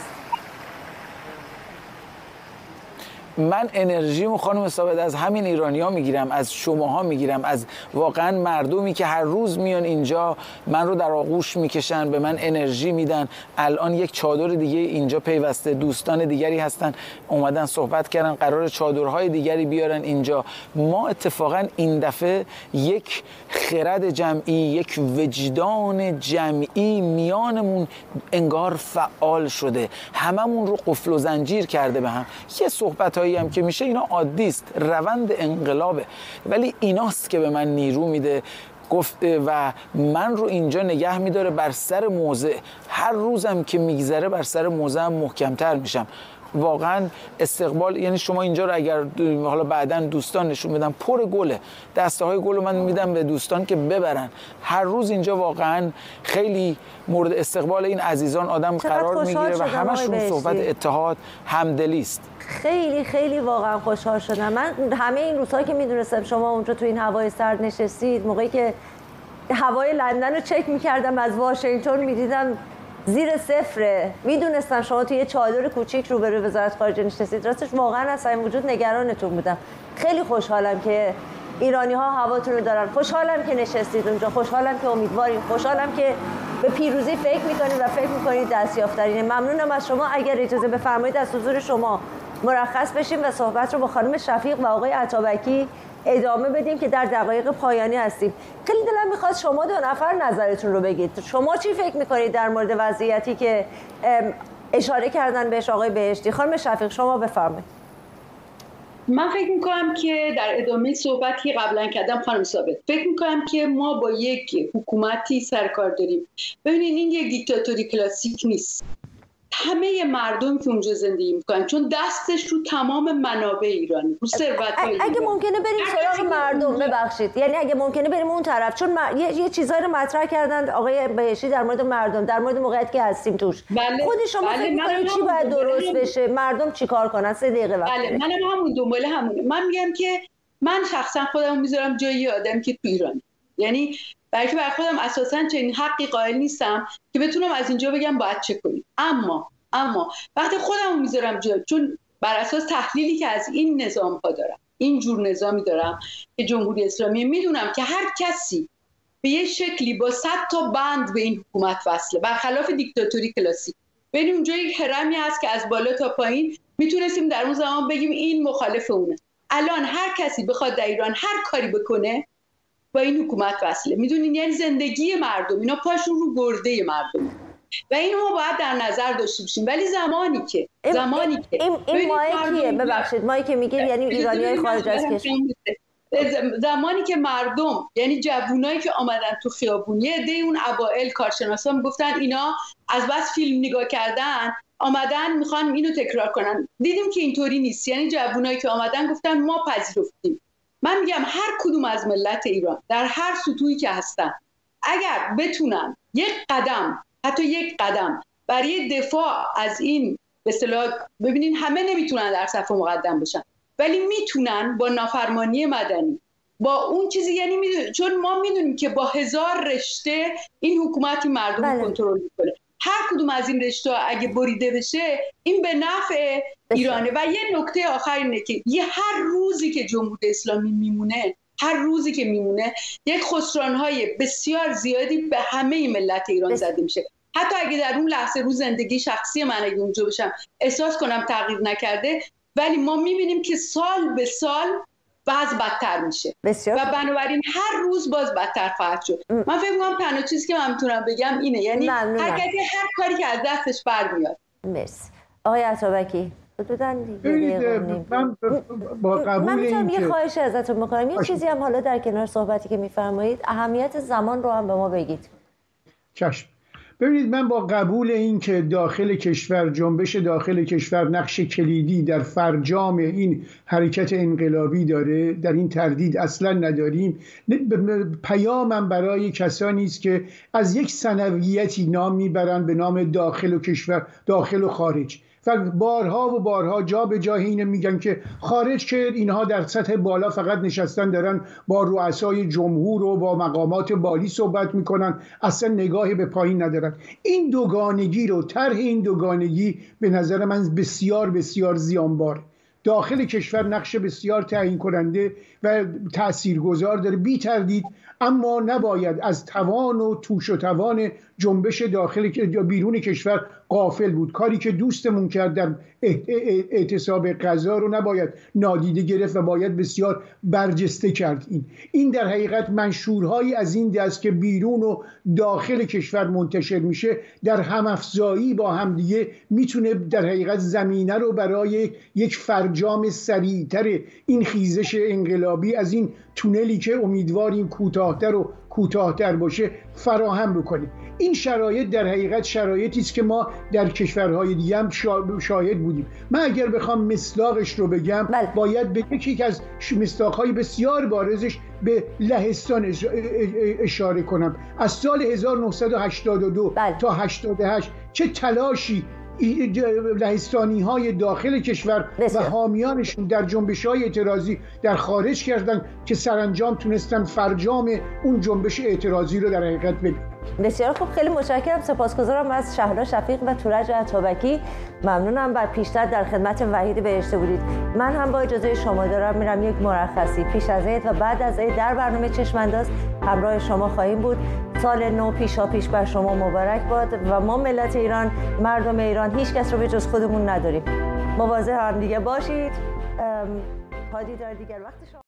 من انرژیمو خانم ثابت از همین ایرانی‌ها میگیرم، از شماها میگیرم، از واقعا مردمی که هر روز میان اینجا من رو در آغوش میکشن، به من انرژی میدن. الان یک چادر دیگه اینجا پیوسته، دوستان دیگری هستن اومدن صحبت کردن قرار چادرهای دیگری بیارن اینجا. ما اتفاقا این دفعه یک خرد جمعی، یک وجدان جمعی میانمون انگار فعال شده، هممون رو قفل و زنجیر کرده به هم. یه صحبت هم که میشه اینا عادی است، روند انقلابه، ولی ایناست که به من نیرو میده گفته و من رو اینجا نگه میداره بر سر موضع. هر روزم که میگذره بر سر موضعم محکمتر میشم. واقعا استقبال، یعنی شما اینجا رو اگر حالا بعداً دوستان نشون بدن پر گله، دسته های گل رو من میدم به دوستان که ببرن. هر روز اینجا واقعا خیلی مورد استقبال این عزیزان آدم قرار میگیره و همشون صحبت اتحاد، همدلی است. خیلی خیلی واقعا خوشحال شدم. من همه این روزهایی که میدونستم شما اونجا تو این هوای سرد نشستید، موقعی که هوای لندن رو چک میکردم از واشنگتن میدیدم زیر صفره، میدونستم شما توی یه چادر کوچیک روبروی وزارت خارجه نشستید. راستش واقعا از این وجود نگرانتون بودم. خیلی خوشحالم که ایرانی ها هواتون رو دارن، خوشحالم که نشستید اونجا، خوشحالم که امیدواریم، خوشحالم که به پیروزی فکر میکنید و فکر میکنید دستیافتنینه. ممنونم از شما. اگر اجازه بفرمایید از حضور شما مرخص بشیم و صحبت رو با خانم شفیق و آقای عطابکی ادامه بدیم که در دقایق پایانی هستیم. خیلی دلم میخواد شما 2 نفر نظرتون رو بگید. شما چی فکر میکنید در مورد وضعیتی که اشاره کردن بهش آقای بهشتی؟ خانم شفیق شما بفرمایید. من فکر میکنم که در ادامه صحبتی قبلا کردم خانم ثابت، فکر میکنم که ما با یک حکومتی سرکار داریم. ببینید این یک دیکتاتوری کلاسیک نیست. همه مردم که اونجا زندگی میکنن، چون دستش رو تمام منابع ایرانی، رو ثروت‌های اگه ممکنه بریم سراغ مردم، ببخشید، یعنی اگه ممکنه بریم اون طرف، چون یه چیزایی رو مطرح کردن آقای بهشتی در مورد مردم، در مورد موقعیتی که هستیم توش. خود شما فکر می‌کنید چی باید درست بشه؟ مردم چیکار کنن؟ 3 دقیقه وقت. بله، منم همون دنبال همونه. من میگم که من شخصا خودم میذارم جای آدم که تو ایران، یعنی برای خودم اساسا چنین حقی قائل نیستم که بتونم از اینجا بگم باید چه کنیم. اما وقتی خودم میذارم جا، چون بر اساس تحلیلی که از این نظام ها دارم، این جور نظامی دارم که جمهوری اسلامی، میدونم که هر کسی به یه شکلی با 100 تا بند به این حکومت وصله، برخلاف دیکتاتوری کلاسیک. ببین اونجا یک هرمی هست که از بالا تا پایین میتونستیم در اون زمان بگیم این مخالف اونه. الان هر کسی بخواد در ایران هر کاری بکنه با این حکومت وصله. میدونین یعنی زندگی مردم، اینا پاشون رو گرده مردم و اینو ما باید در نظر داشته باشیم. ولی زمانی که این مایکیه، ببخشید مایی که میگه یعنی ایرانیای خارج از کشور، زمانی که مردم، یعنی جوونایی که آمدن تو خیابون، یه عده اون اوائل کارشناسا میگفتن اینا از بس فیلم نگاه کردن آمدن میخوان اینو تکرار کنن. دیدیم که اینطوری نیست. یعنی جوونایی که آمدن گفتن ما پذیرفتیم. من میگم هر کدوم از ملت ایران در هر سطوحی که هستن اگر بتونن یک قدم، حتی یک قدم برای دفاع از این، به اصطلاح ببینین همه نمیتونن در صف مقدم بشن، ولی میتونن با نافرمانی مدنی، با اون چیزی، یعنی چون ما میدونیم که با 1000 رشته این حکومتی مردم کنترل میکنه. هر کدوم از این رشته اگه بریده بشه این به نفع ایرانه. و یه نکته آخر اینه که هر روزی که جمهوری اسلامی میمونه، هر روزی که میمونه یک خسرانهای بسیار زیادی به همه ملت ایران زده میشه. حتی اگه در اون لحظه رو زندگی شخصی من اگه اونجا بشم احساس کنم تغییر نکرده، ولی ما میبینیم که سال به سال باز بدتر میشه و بنابراین هر روز باز بدتر خواهد شد. من فکر می‌کنم تنها چیزی که من میتونم بگم اینه، یعنی هر کاری که از دستش برمیاد. مرسی. آقای عطابکی من با قبول این یه خواهش ازتون میکنم، یه چیزی هم حالا در کنار صحبتی که میفرمایید اهمیت زمان رو هم به ما بگید. چشم. ببینید من با قبول این که داخل کشور، جنبش داخل کشور نقش کلیدی در فرجام این حرکت انقلابی داره، در این تردید اصلا نداریم. پیامم برای کسانی است که از یک ثانویتی نام میبرن به نام داخل و کشور، داخل و خارج، و بارها و بارها جا به جا اینو میگن که خارج که اینها در سطح بالا فقط نشستن دارن با رؤسای جمهور و با مقامات بالی صحبت میکنن، اصلا نگاهی به پایین ندارن. این دوگانگی رو، طرح این دوگانگی به نظر من بسیار بسیار زیانبار. داخل کشور نقش بسیار تعیین کننده و تاثیرگذار داره بی تردید، اما نباید از توان و توش و توان جنبش داخل یا بیرون کشور غافل بود. کاری که دوستمون کرد در اعتصاب غذا رو نباید نادیده گرفت و باید بسیار برجسته کرد. این در حقیقت منشورهایی از این دست که بیرون و داخل کشور منتشر میشه در همافزایی با همدیگه میتونه در حقیقت زمینه رو برای یک فرجام سریعتر این خیزش انقلابی از این تونلی که امیدواریم کوتاه‌تر باشه فراهم بکنه. این شرایط در حقیقت شرایطی است که ما در کشورهای دیگه هم شاهد بودیم. من اگر بخوام مصداقش رو بگم باید به یکی از مصداقهای بسیار بارزش به لهستان اشاره کنم. از سال 1982 تا 88 چه تلاشی لهستانی های داخل کشور و حامیانشون در جنبش های اعتراضی در خارج کردن که سرانجام تونستن فرجام اون جنبش اعتراضی رو در حقیقت ببینن. بسیار خوب، خیلی متشکرم. سپاسگزارم از شهلا شفیق و تورج عطابکی. ممنونم و پیشتر در خدمت وحید بهشتی بودید. من هم با اجازه شما دارم میرم یک مرخصی. پیش از عید و بعد از عید در برنامه چشم‌انداز همراه شما خواهیم بود. سال نو پیشاپیش بر شما مبارک باد و ما ملت ایران، مردم ایران، هیچ کس رو به جز خودمون نداریم. مواظب هم دیگه باشید. تا دیدار دیگر وقت شما.